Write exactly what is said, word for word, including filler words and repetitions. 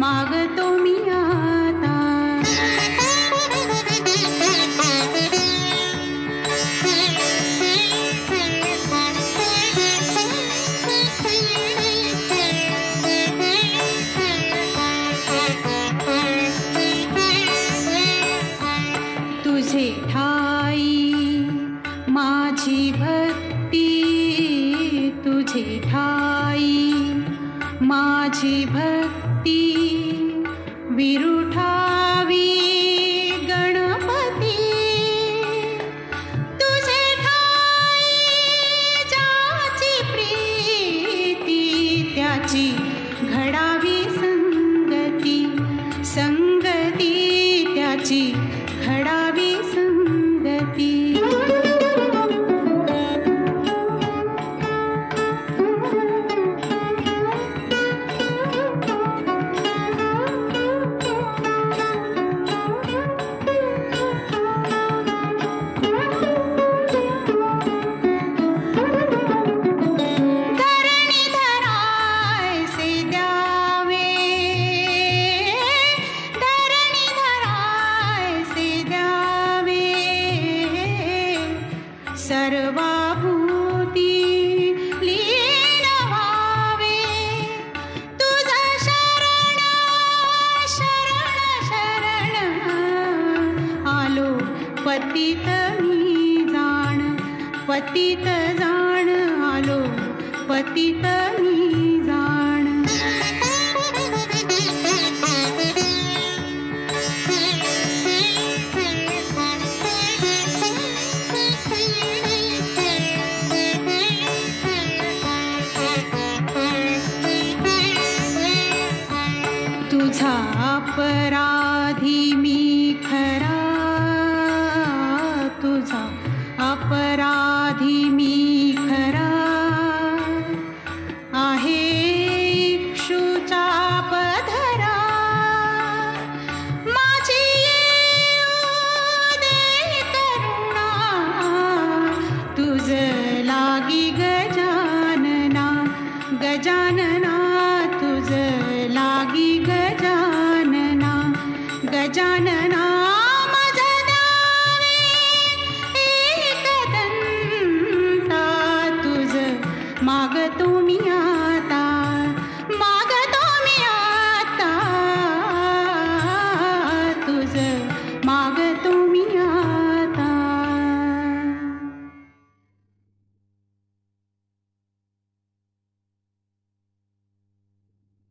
मागतो मी आता. तुझे ठाई माझी भक्ती, तुझे ठाई माझी भक्ती, विरुठावी गणपती. तुझे ठाई ज्याची प्रीती, त्याची घडावी संगती, संगती त्याची घडावी संगती. सर्वाभूती लीन व्हावे, तुझं शरण शरण शरण. आलो पतित मी जाण, पतित जाण, आलो पतित मी जाण. तुझा अपराधी मी खरा, तुझा अपराधी मी खरा. आहे इक्षुचा पधरा, माझी येऊ दे करुणा. तुझ लागी गजानना, गजानना